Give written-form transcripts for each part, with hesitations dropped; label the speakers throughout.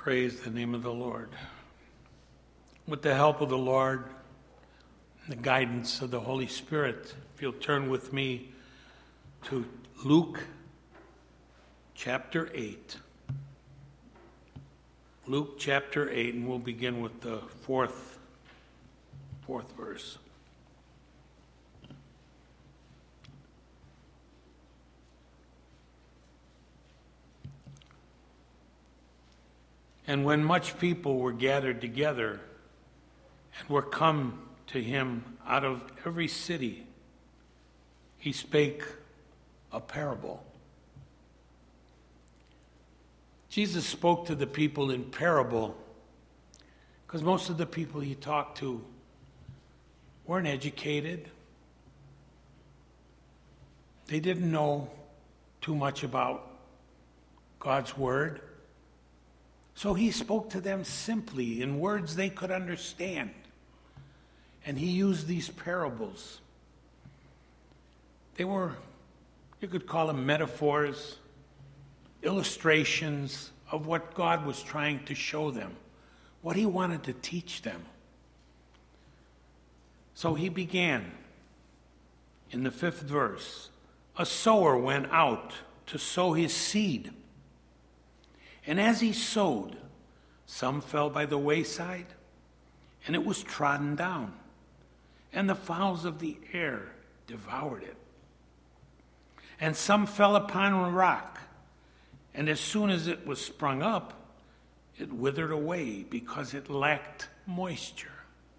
Speaker 1: Praise the name of the Lord. With the help of the Lord and the guidance of the Holy Spirit, if you'll turn with me to Luke chapter 8. Luke chapter 8, and we'll begin with the fourth verse. And when much people were gathered together and were come to him out of every city, he spake a parable. Jesus spoke to the people in parable because most of the people he talked to weren't educated. They didn't know too much about God's word. So he spoke to them simply in words they could understand. And he used these parables. They were, you could call them metaphors, illustrations of what God was trying to show them, what he wanted to teach them. So he began in the 5th verse. A sower went out to sow his seed. And as he sowed, some fell by the wayside, and it was trodden down, and the fowls of the air devoured it. And some fell upon a rock, and as soon as it was sprung up, it withered away because it lacked moisture.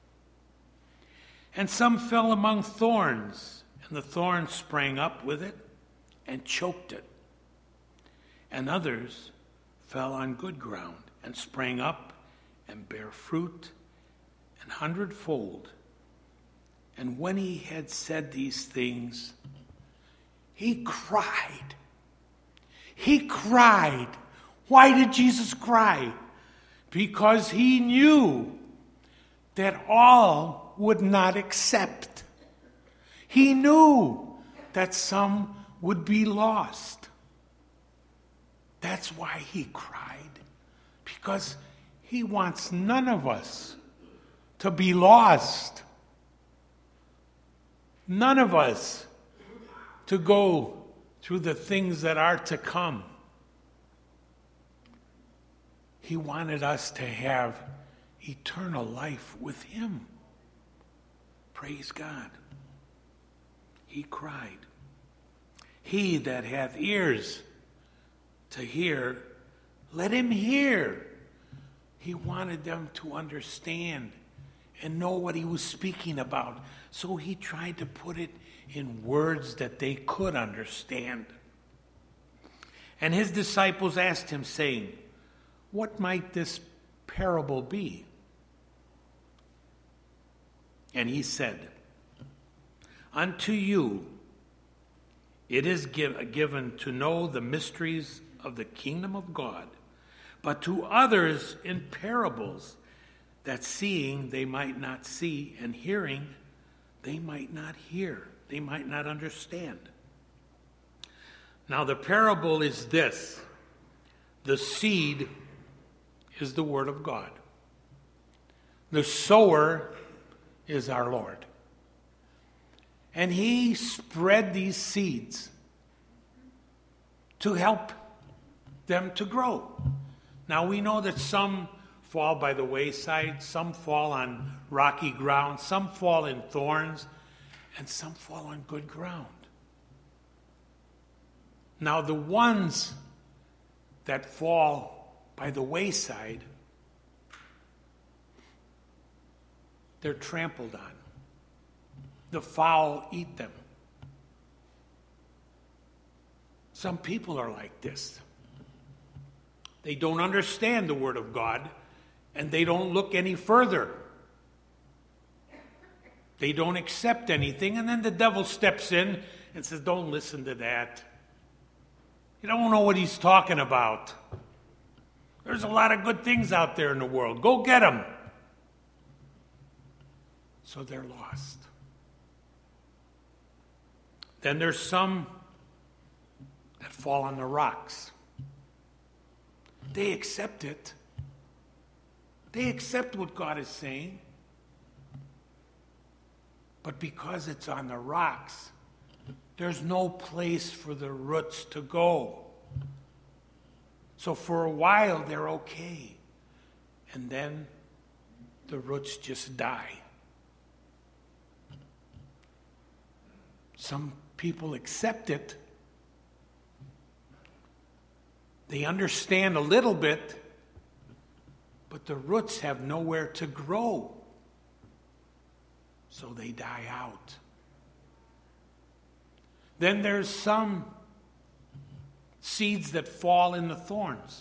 Speaker 1: And some fell among thorns, and the thorns sprang up with it and choked it. And others fell on good ground and sprang up and bare fruit an 100-fold. And when he had said these things, he cried. He cried. Why did Jesus cry? Because he knew that all would not accept. He knew that some would be lost. That's why he cried, because he wants none of us to be lost. None of us to go through the things that are to come. He wanted us to have eternal life with him. Praise God. He cried. He that hath ears to hear, let him hear. He wanted them to understand and know what he was speaking about. So he tried to put it in words that they could understand. And his disciples asked him, saying, what might this parable be? And he said, unto you it is given to know the mysteries of the kingdom of God, but to others in parables, that seeing they might not see, and hearing they might not hear, they might not understand. Now the parable is this: the seed is the word of God. The sower is our Lord. And he spread these seeds to help them to grow. Now we know that some fall by the wayside, some fall on rocky ground, some fall in thorns, and some fall on good ground. Now the ones that fall by the wayside, they're trampled on. The fowl eat them. Some people are like this. They don't understand the Word of God, and they don't look any further. They don't accept anything, and then the devil steps in and says, don't listen to that. You don't know what he's talking about. There's a lot of good things out there in the world. Go get them. So they're lost. Then there's some that fall on the rocks. They accept it. They accept what God is saying. But because it's on the rocks, there's no place for the roots to go. So for a while, they're okay. And then the roots just die. Some people accept it. They understand a little bit, but the roots have nowhere to grow. So they die out. Then there's some seeds that fall in the thorns.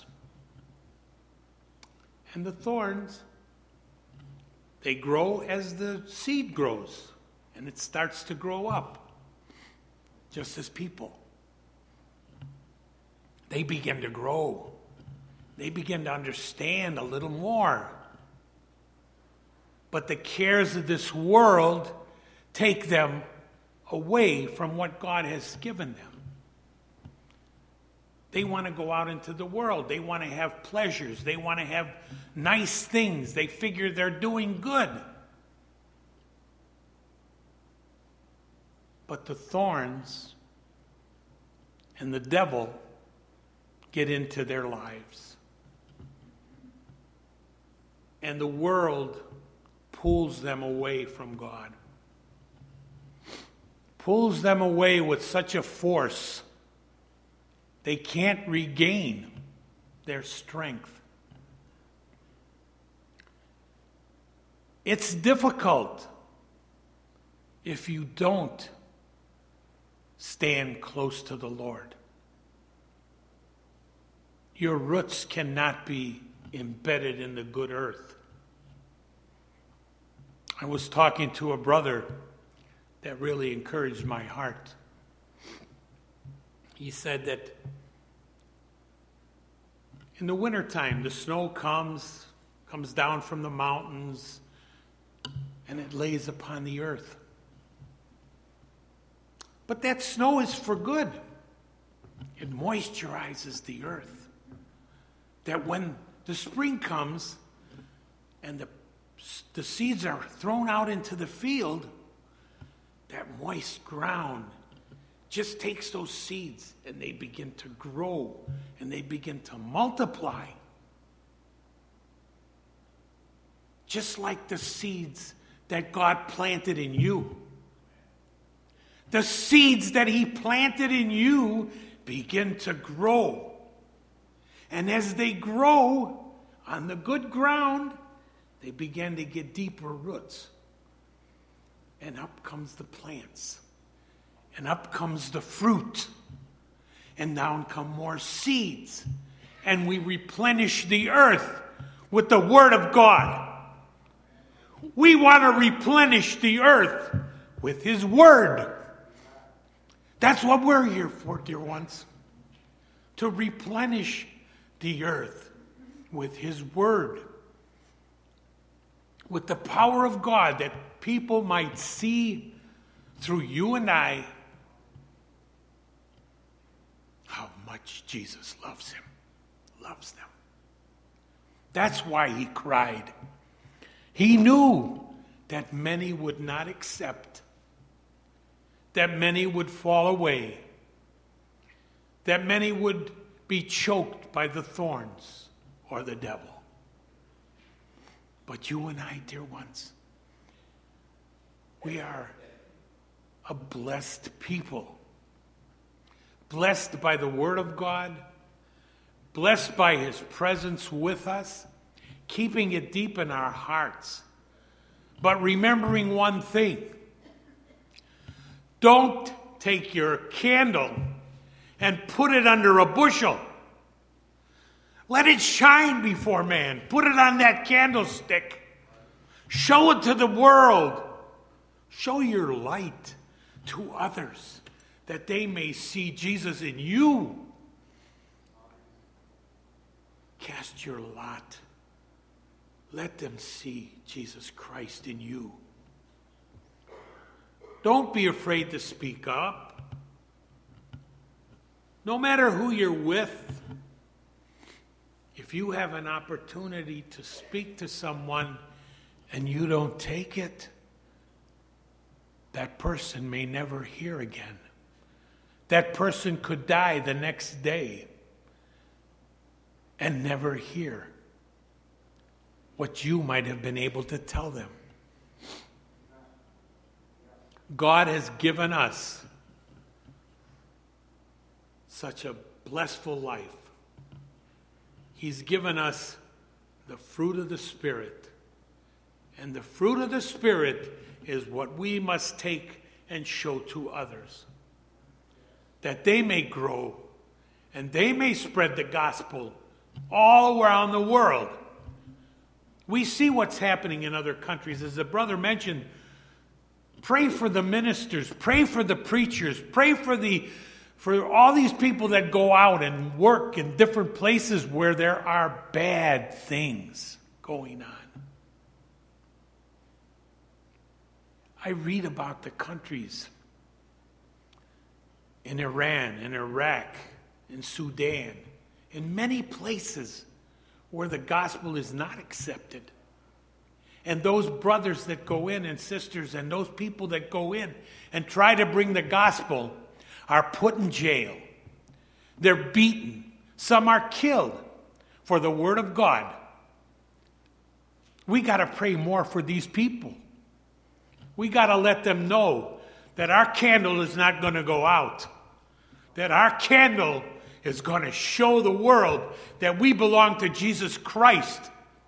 Speaker 1: And the thorns, they grow as the seed grows, and it starts to grow up, just as people. They begin to grow. They begin to understand a little more. But the cares of this world take them away from what God has given them. They want to go out into the world. They want to have pleasures. They want to have nice things. They figure they're doing good. But the thorns and the devil get into their lives. And the world pulls them away from God. Pulls them away with such a force they can't regain their strength. It's difficult if you don't stand close to the Lord. Your roots cannot be embedded in the good earth. I was talking to a brother that really encouraged my heart. He said that in the wintertime, the snow comes down from the mountains, and it lays upon the earth. But that snow is for good. It moisturizes the earth. That when the spring comes and the seeds are thrown out into the field, that moist ground just takes those seeds and they begin to grow and they begin to multiply. Just like the seeds that God planted in you. The seeds that He planted in you begin to grow. And as they grow on the good ground, they begin to get deeper roots. And up comes the plants. And up comes the fruit. And down come more seeds. And we replenish the earth with the Word of God. We want to replenish the earth with His Word. That's what we're here for, dear ones. To replenish the earth with His Word. With the power of God, that people might see through you and I how much Jesus loves them. That's why He cried. He knew that many would not accept, that many would fall away, that many would be choked by the thorns or the devil. But you and I, dear ones, we are a blessed people. Blessed by the Word of God, blessed by His presence with us, keeping it deep in our hearts. But remembering one thing, don't take your candle and put it under a bushel. Let it shine before man. Put it on that candlestick. Show it to the world. Show your light to others that they may see Jesus in you. Cast your lot. Let them see Jesus Christ in you. Don't be afraid to speak up. No matter who you're with, if If you have an opportunity to speak to someone and you don't take it, that person may never hear again. That person could die the next day and never hear what you might have been able to tell them. God has given us such a blissful life. He's given us the fruit of the Spirit. And the fruit of the Spirit is what we must take and show to others, that they may grow and they may spread the gospel all around the world. We see what's happening in other countries. As the brother mentioned, pray for the ministers, pray for the preachers, pray for all these people that go out and work in different places where there are bad things going on. I read about the countries in Iran, in Iraq, in Sudan, in many places where the gospel is not accepted. And those brothers that go in and sisters and those people that go in and try to bring the gospel are put in jail. They're beaten. Some are killed for the word of God. We got to pray more for these people. We got to let them know that our candle is not going to go out. That our candle is going to show the world that we belong to Jesus Christ.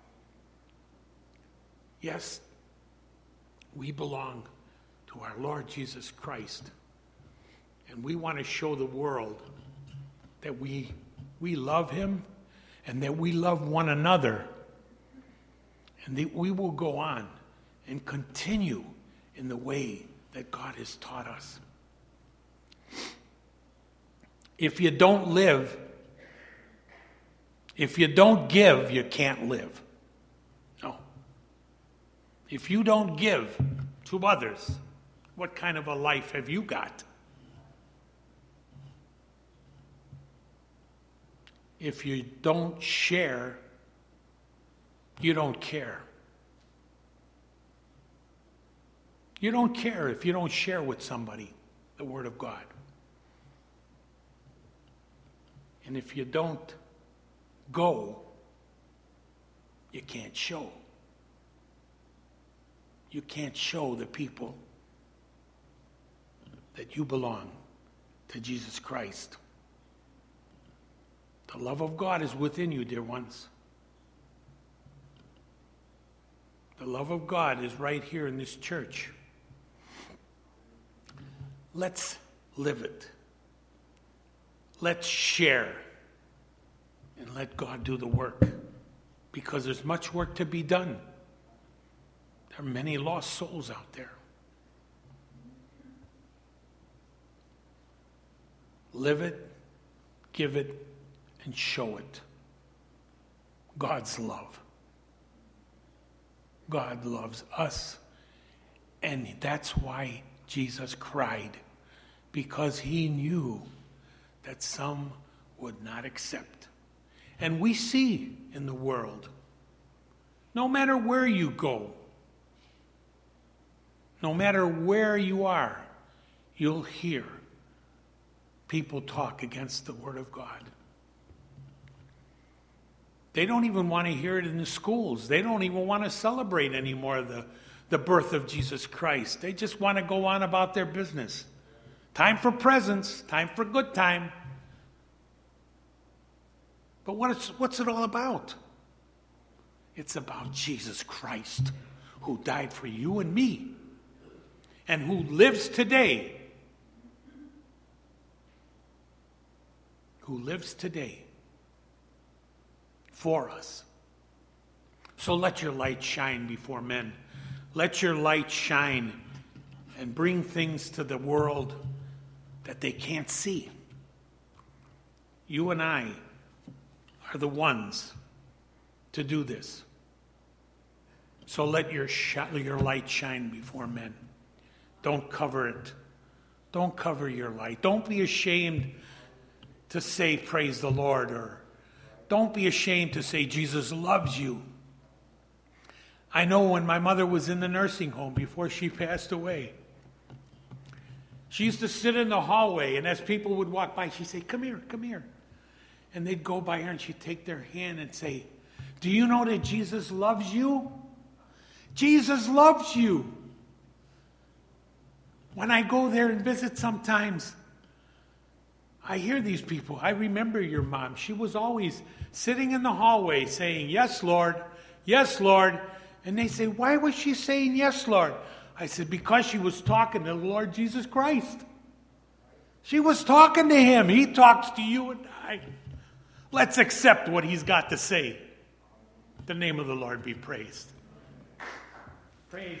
Speaker 1: Yes, we belong to our Lord Jesus Christ. And we want to show the world that we love him and that we love one another. And that we will go on and continue in the way that God has taught us. If you don't live, if you don't give, you can't live. No. If you don't give to others, what kind of a life have you got? If you don't share, you don't care. You don't care if you don't share with somebody the Word of God. And if you don't go, you can't show. You can't show the people that you belong to Jesus Christ. The love of God is within you, dear ones. The love of God is right here in this church. Let's live it. Let's share and let God do the work, because there's much work to be done. There are many lost souls out there. Live it, give it, and show it. God's love. God loves us. And that's why Jesus cried, because he knew that some would not accept. And we see in the world, no matter where you go, no matter where you are, you'll hear people talk against the Word of God. They don't even want to hear it in the schools. They don't even want to celebrate anymore the birth of Jesus Christ. They just want to go on about their business. Time for presents, time for good time. But what's it all about? It's about Jesus Christ, who died for you and me, and who lives today. Who lives today for us. So let your light shine before men. Let your light shine and bring things to the world that they can't see. You and I are the ones to do this. So let your light shine before men. Don't cover it. Don't cover your light. Don't be ashamed to say praise the Lord or Don't be ashamed to say Jesus loves you. I know when my mother was in the nursing home before she passed away, she used to sit in the hallway, and as people would walk by, she'd say, come here, come here. And they'd go by her, and she'd take their hand and say, do you know that Jesus loves you? Jesus loves you. When I go there and visit sometimes, I hear these people. I remember your mom. She was always sitting in the hallway saying, yes, Lord, yes, Lord. And they say, why was she saying yes, Lord? I said, because she was talking to the Lord Jesus Christ. She was talking to him. He talks to you and I. Let's accept what he's got to say. The name of the Lord be praised. Praise